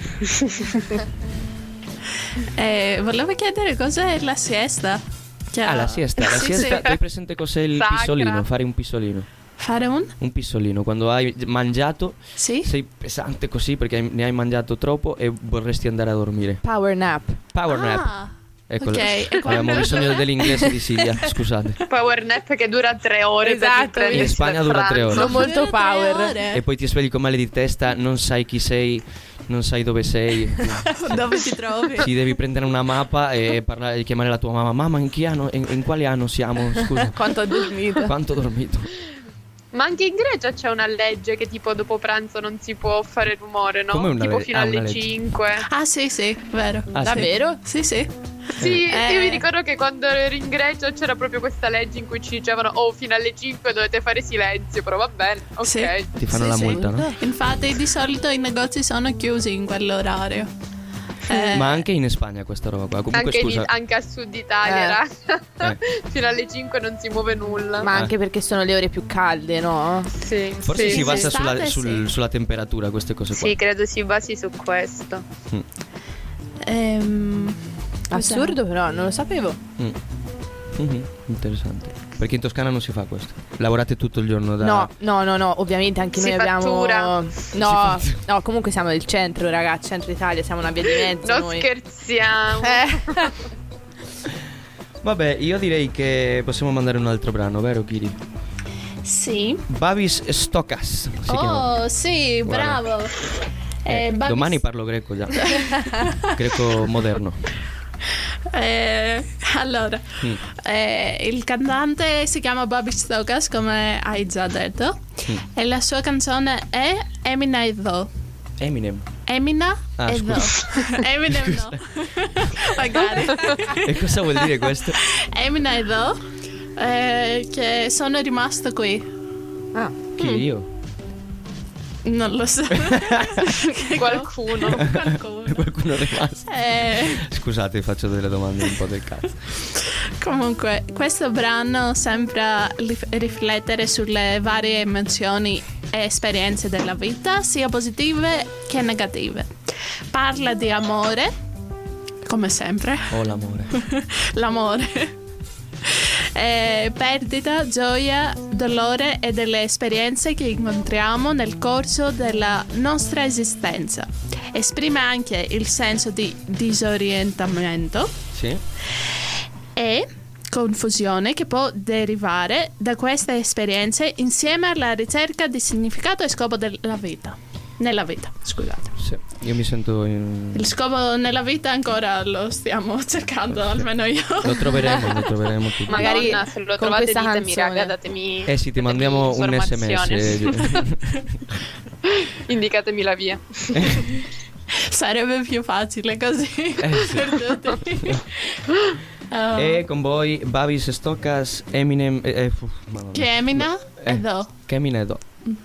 Volevo chiedere cos'è la siesta. La siesta. La siesta, hai presente cos'è il Sacra. pissolino? Fare un pissolino. Fare un? Un pissolino, quando hai mangiato, Sì. sei pesante così perché ne hai mangiato troppo e vorresti andare a dormire. Power nap. Power nap. Ah, Eccolo. ok. E Abbiamo quando- bisogno dell'inglese di Silvia, scusate. Power nap che dura 3 ore. Esatto, per riprendersi in Spagna dal dura 3 pranzo. ore. Sono molto Dura 3 power. ore. E poi ti svegli con male di testa, non sai chi sei, non sai dove sei. Dove ti trovi? Ti devi prendere una mappa e parlare, chiamare la tua mamma. Mamma, in che anno, in quale anno siamo? Scusa. Quanto ho dormito. Quanto ho dormito? Ma anche in Grecia c'è una legge che tipo dopo pranzo non si può fare rumore, no? Come una tipo legge? fino Ah, alle una legge. 5. Ah, sì, vero. Ah, sì? Davvero? Sì, sì. Sì, io mi Eh. ricordo che quando ero in Grecia c'era proprio questa legge in cui ci dicevano fino alle 5 dovete fare silenzio, però va bene, ok. Sì. Ti fanno Sì, la sì. multa, no? Infatti di solito i negozi sono chiusi in quell'orario. Ma anche in Spagna questa roba qua. Comunque Anche, scusa. anche a sud Italia, raga. Eh. Fino alle 5 non si muove nulla. Ma anche perché sono le ore più calde, no? Sì, Forse sì, si basa sì. Estate, sulla temperatura, queste cose qua. Sì, credo si basi su questo. Assurdo però, non lo sapevo. Interessante. Perché in Toscana non si fa questo. Lavorate tutto il giorno da... No, ovviamente anche Si noi abbiamo... fattura. No, comunque siamo del centro, ragazzi, centro Italia, siamo una via di mezzo Non noi. scherziamo. Vabbè, io direi che possiamo mandare un altro brano, vero Kiri? Sì. Babis Stokas si chiama. Oh, sì, Guarda. bravo. Domani parlo greco già. Greco moderno. Allora, il cantante si chiama Babis Stokas, come hai già detto, e la sua canzone è Emina e Do. Eminem. Emina Ah, e Do. scusa. Eminem no. Magari. E cosa vuol dire questo? Emina e Do, che sono rimasto qui. Chi io? Non lo so. Qualcuno. Qualcuno è rimasto. Scusate, faccio delle domande un po' del cazzo. Comunque, questo brano sembra riflettere sulle varie emozioni e esperienze della vita, sia positive che negative. Parla di amore, come sempre. Oh, l'amore. L'amore. Perdita, gioia, dolore e delle esperienze che incontriamo nel corso della nostra esistenza. Esprime anche il senso di disorientamento Sì? e confusione che può derivare da queste esperienze insieme alla ricerca di significato e scopo della vita. Nella vita, scusate. Sì. Io mi sento Il scopo nella vita ancora lo stiamo cercando, almeno io. Lo troveremo tutti. Magari Madonna, se lo con trovate questa ditemi, canzone. raga, datemi. Eh sì, ti datemi mandiamo un informazioni. SMS. Indicatemi la via. Sarebbe più facile così Sì. per tutti. E con voi Babis Stokas, Eminem madonna. Che Emina e Do. Che Eminem e Do.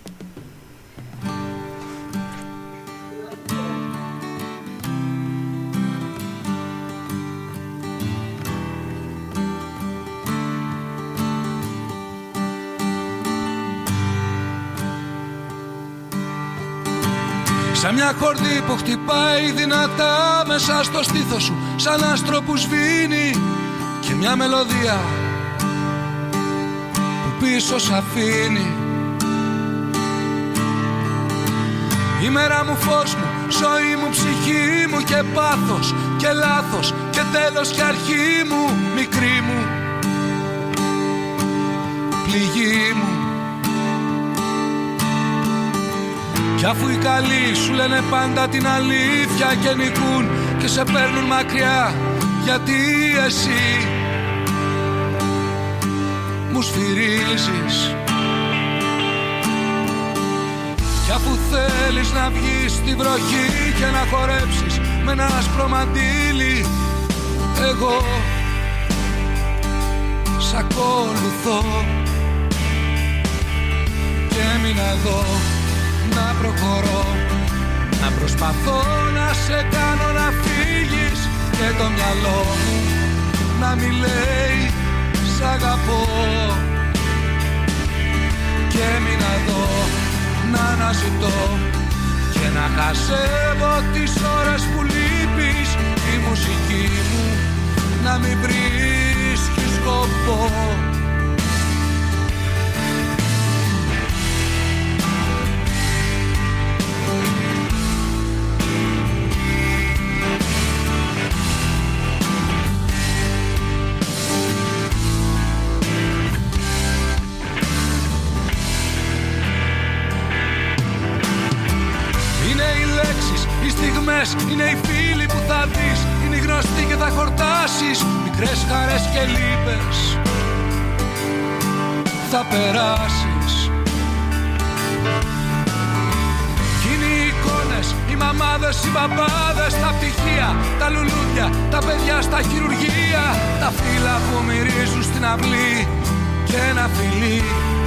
Σαν μια κορδί που χτυπάει δυνατά μέσα στο στήθος σου, σαν άστρο που σβήνει, και μια μελωδία που πίσω σ' αφήνει. Η μέρα μου, φως μου, ζωή μου, ψυχή μου, και πάθος και λάθος και τέλος και αρχή μου, μικρή μου, πληγή μου. Κι αφού οι καλοί σου λένε πάντα την αλήθεια και νικούν και σε παίρνουν μακριά, γιατί εσύ μου σφυρίζεις. Κι αφού θέλεις να βγεις στη βροχή και να χορέψεις με ένα άσπρο μαντίλι. Εγώ σ' ακολουθώ και έμεινα εδώ να προχωρώ, να προσπαθώ να σε κάνω να φύγεις και το μυαλό μου να μη λέει σ' αγαπώ. Και έμεινα εδώ να αναζητώ και να χασεύω τις ώρες που λείπεις. Η μουσική μου να μην βρίσκει σκοπό. Είναι οι φίλοι που θα δεις, είναι οι γνωστοί και θα χορτάσεις. Μικρές χαρές και λύπες θα περάσεις. Κι είναι οι εικόνες, οι μαμάδες, οι μπαμπάδες, τα πτυχία, τα λουλούδια, τα παιδιά στα χειρουργεία, τα φύλλα που μυρίζουν στην αυλή και ένα φιλί.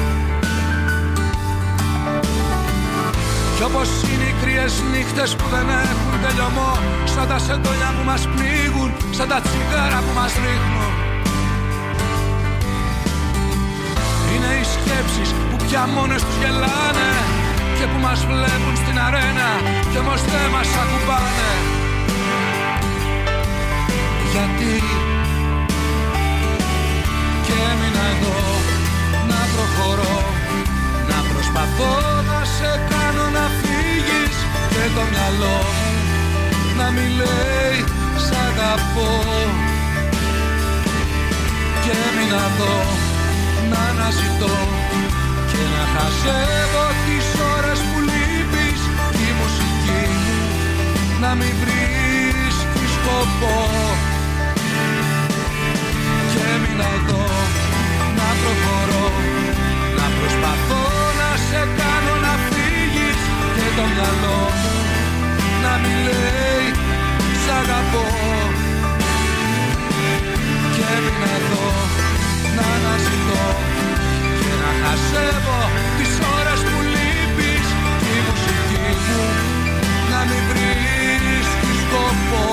Κι όπως είναι οι κρύες νύχτες που δεν έχουν τελειωμό, σαν τα σεντόνια που μας πνίγουν, σαν τα τσιγάρα που μας ρίχνουν. Είναι οι σκέψεις που πια μόνες τους γελάνε και που μας βλέπουν στην αρένα κι όμως δεν μας ακουμπάνε. Γιατί και έμεινα εδώ να προχωρώ, να προσπαθώ να σε κάνω να φύγεις και το μυαλό μου να μη λέει σ' αγαπώ. Και έμεινα εδώ να αναζητώ και να χασεύω τις ώρες που λείπεις. Η μουσική μου να μην βρίσκει σκοπό. Και έμεινα εδώ να προχωρώ, να προσπαθώ να σε κάνω να φύγεις και το μυαλό μου να μη λέει σ' αγαπώ. Και έμεινα εδώ να αναζητώ και να χασεύω τις ώρες που λείπεις. Η μουσική μου να μην βρίσκει σκοπό.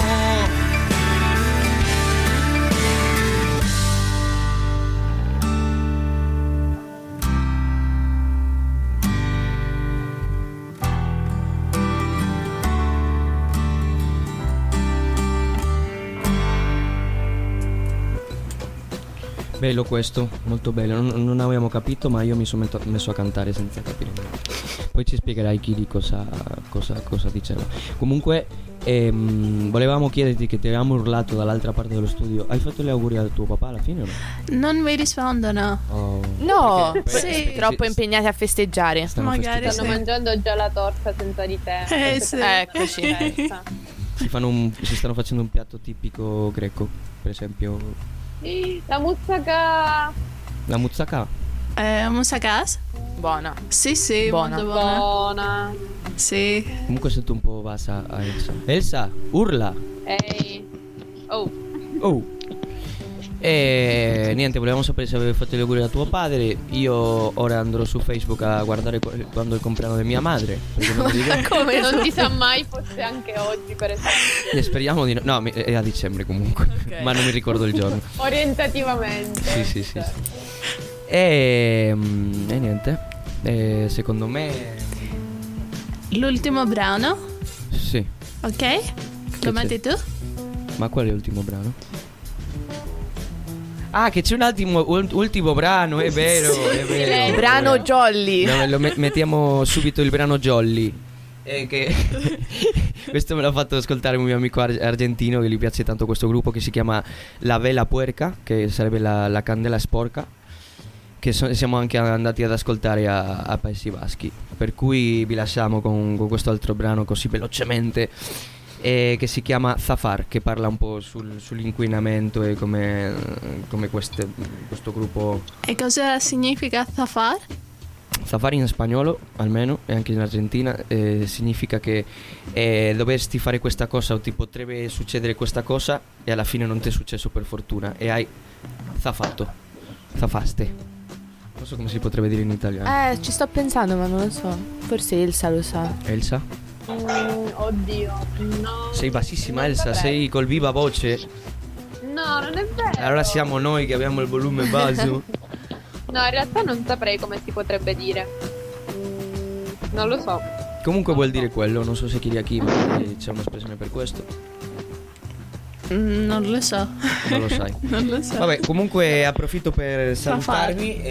Bello questo, molto bello. Non avevamo capito, ma io mi sono messo a cantare senza capire. Poi ci spiegherai Kili cosa diceva. Comunque volevamo chiederti, che ti avevamo urlato dall'altra parte dello studio, hai fatto gli auguri a tuo papà alla fine o no? Non mi rispondono. Oh. No, Sì. troppo impegnati a festeggiare. Magari Stanno mangiando già la torta senza di te. sì. Eccoci. Si stanno facendo un piatto tipico greco, per esempio La moussaka. la moussaka. Moussaka? Buona. Sì, sì, Buona. molto buona. Buona. Sì. Comunque sento un po' bassa a Elsa. Elsa, urla! Ehi. Oh. Oh! E niente, volevamo sapere se avevi fatto gli auguri a tuo padre. Io ora andrò su Facebook a guardare quando è il compleanno di mia madre, perché non mi ricordo. Come non si sa mai, forse anche oggi per esempio. E speriamo di no, è a dicembre comunque, Ok. ma non mi ricordo il giorno. Orientativamente. Sì. E niente, secondo me L'ultimo brano, sì. ok? Lo metti tu? Ma qual è l'ultimo brano? Ah, che c'è un ultimo brano, è vero, è vero. Brano Jolly. No, mettiamo subito il brano Jolly. Che questo me l'ha fatto ascoltare un mio amico argentino, che gli piace tanto questo gruppo, che si chiama La Vela Puerca, che sarebbe la candela sporca, che siamo anche andati ad ascoltare a Paesi Baschi. Per cui vi lasciamo con questo altro brano così velocemente, che si chiama Zafar, che parla un po' sull'inquinamento e come questo gruppo. E cosa significa Zafar? Zafare in spagnolo, almeno, e anche in Argentina, significa che dovresti fare questa cosa o ti potrebbe succedere questa cosa e alla fine non ti è successo per fortuna e hai zafato, zafaste. Non so come si potrebbe dire in italiano. Ci sto pensando, ma non lo so. Forse Elsa lo sa. Elsa? Oddio, no. Sei bassissima, non Elsa, saprei. sei col viva voce. No, non è vero. Allora siamo noi che abbiamo il volume basso. No, in realtà non saprei come si potrebbe dire. Non lo so. Comunque vuol dire quello, non so se Kiriaki magari c'è un'espressione per questo. Non lo so. Non lo sai. Non lo so. Vabbè, comunque approfitto per salutarvi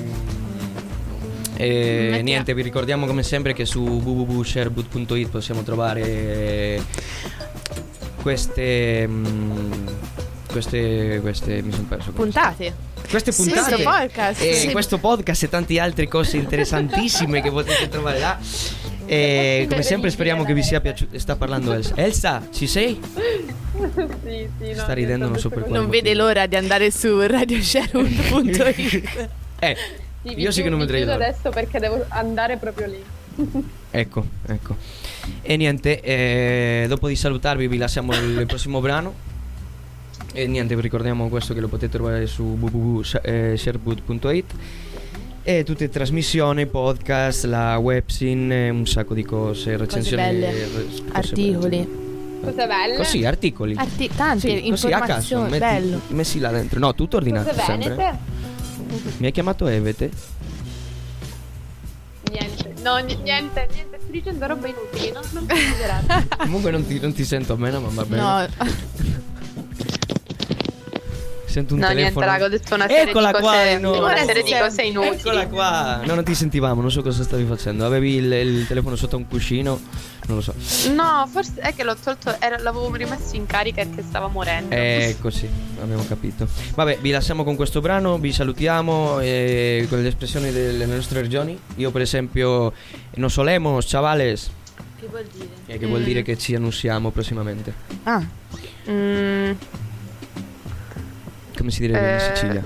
e niente, vi ricordiamo come sempre che su www.sherwood.it possiamo trovare queste mi sono perso. Puntate. Queste Sì, puntate sì. Podcast. e Sì. questo podcast e tante altre cose interessantissime che potete trovare là. E come sempre speriamo che vi sia piaciuto. Sta parlando Elsa. Elsa, ci sei? Sì, no, Sta ridendo, non so per quale Non vede motivo. l'ora di andare su radiosherwood.it. Io sì che non vedrei l'ora. adesso perché devo andare proprio lì. Ecco. E niente, dopo di salutarvi vi lasciamo il prossimo brano. E niente, vi ricordiamo questo che lo potete trovare su www.sherwood.it e tutte le trasmissioni, podcast, la webzine, un sacco di cose, recensioni, belle. cose Articoli. belle. Cose belle. Così, articoli. Tante Sì, così a caso, informazioni. Bello. messi là dentro. No, tutto ordinato Cose sempre. venete. Mi hai chiamato Evete? Niente. No, niente. Sto dicendo roba inutili. Non considerate. Comunque non ti sento a me, ma va bene. No, Sento un No, niente, telefono. raga, ho detto una serie Eccola di qua, cose, no. una serie di cose inutili. Eccola qua. No, non ti sentivamo, non so cosa stavi facendo. Avevi il telefono sotto un cuscino, non lo so. No, forse è che l'ho tolto, l'avevo rimesso in carica perché stava morendo. Così, abbiamo capito. Vabbè, vi lasciamo con questo brano, vi salutiamo con le espressioni delle nostre regioni. Io per esempio, nos solemos, chavales. che vuol dire? Che vuol dire che ci annunciamo prossimamente. Ah, Come si direbbe in Sicilia?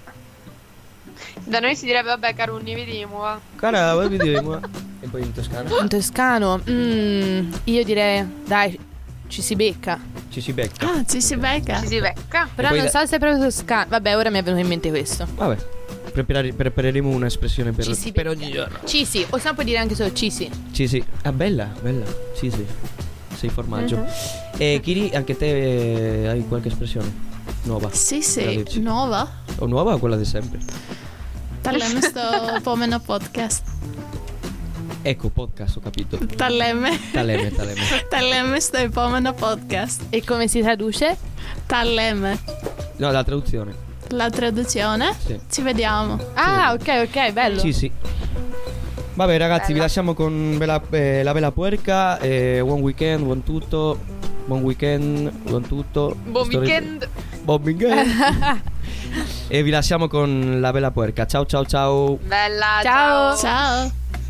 Da noi si direbbe, vabbè, carunni, vediamo, va. Cara, vuoi vedere? E poi in toscano? in toscano. Io direi, dai, ci si becca. Ci si becca. Ah, ci si becca. Ci si becca. Però poi non da- so se è proprio toscano. Vabbè, ora mi è venuto in mente questo. Vabbè, prepareremo un'espressione per Ci si per becca. ogni giorno. Cisi, o se no puoi dire anche solo cisi. Sì, sì. Ah, bella. Sì, sì. Sei formaggio. E Kiri, anche te hai qualche espressione nuova? Sì, da sì, dirci? nuova. O nuova o quella di sempre? Taleme sto pomeno podcast. Ecco, podcast, ho capito. Taleme. Taleme. Taleme sto pomeno podcast. E come si traduce? Taleme. No, la traduzione. La traduzione? Sì. Ci vediamo. Ah, ok, bello. Sì, sì. Vabbè ragazzi, vi lasciamo con la Bella Puerca. Buon weekend, buon tutto. Buon weekend, buon tutto. Buon weekend. Buon weekend. E vi lasciamo con la Bella Puerca. Ciao ciao ciao. Bella, Ciao. Ciao.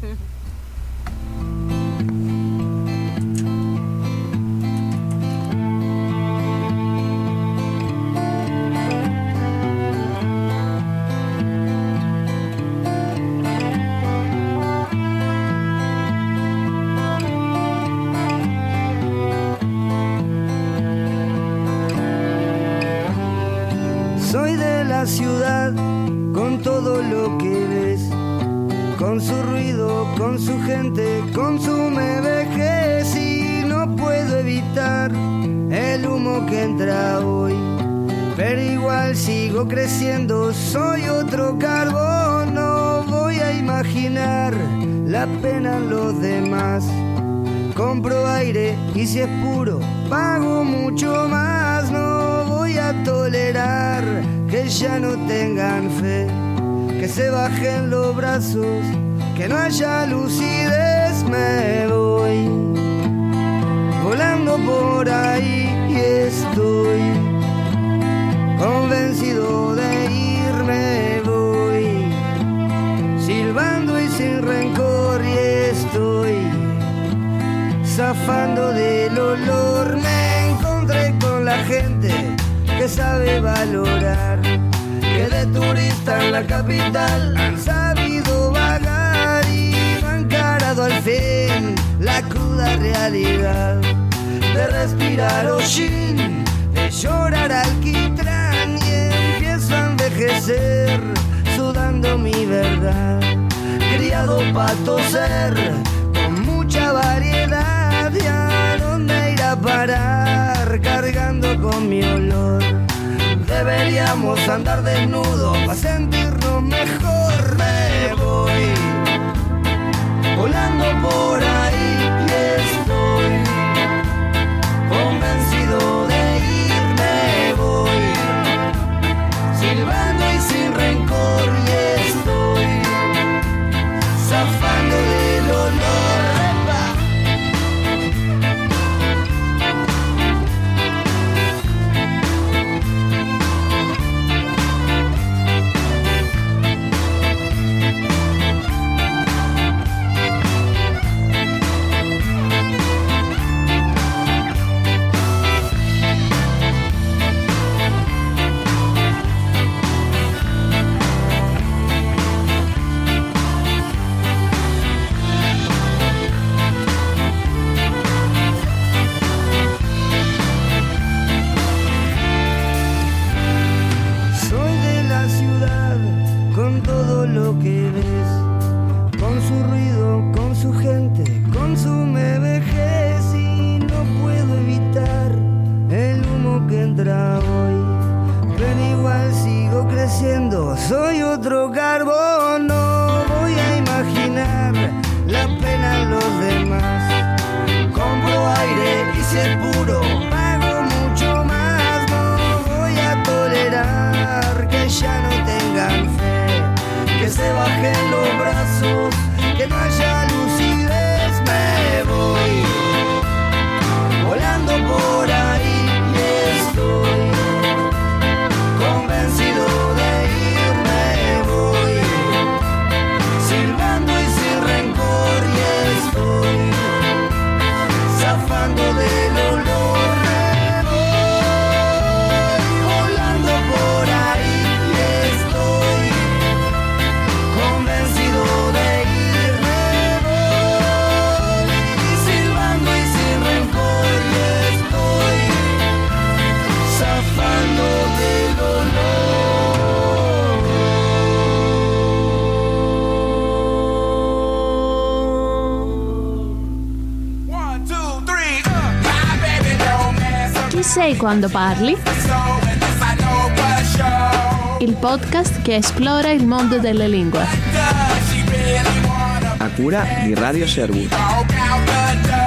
Soy de la ciudad con todo lo que ves, con su ruido, con su gente, consume vejez y no puedo evitar el humo que entra hoy. Pero igual sigo creciendo, soy otro carbón, no voy a imaginar la pena en los demás. Compro aire y si es puro, pago mucho más. No voy a tolerar que ya no tengan fe, que se bajen los brazos, que no haya lucidez. Me voy volando por ahí y estoy convencido de irme. Voy silbando y sin rencor y estoy zafando del olor. Me encontré con la gente que sabe valorar, que de turista en la capital han sabido vagar la realidad, de respirar hollín, de llorar alquitrán y empiezo a envejecer sudando mi verdad, criado pa' toser con mucha variedad y a dónde ir a parar cargando con mi olor. Deberíamos andar desnudos para sentirnos mejor. Me voy volando por ahí y estoy convencido de irme. Voy silbando y sin rencor y estoy zafando del olor. Lo que ves, con su ruido, con su gente, consume vejez y no puedo evitar el humo que entra hoy, pero igual sigo creciendo, soy otro carbón, no voy a imaginar la pena en los demás, compro aire y si es puro, pago mucho más, no voy a tolerar que ya no tengan fe, que se bajen los brazos, que no haya lucidez. Me voy volando por ahí y estoy convencido de irme. Voy silbando y sin rencor y estoy zafando del olor. Me voy volando por ahí y estoy convencido de irme, voy silbando y sin rencor y estoy zafando del olor. 1, 2, 3, my baby don't mess up. Chi sei quando parli? Il podcast che esplora il mondo delle lingue. A cura di Radio Sherwood.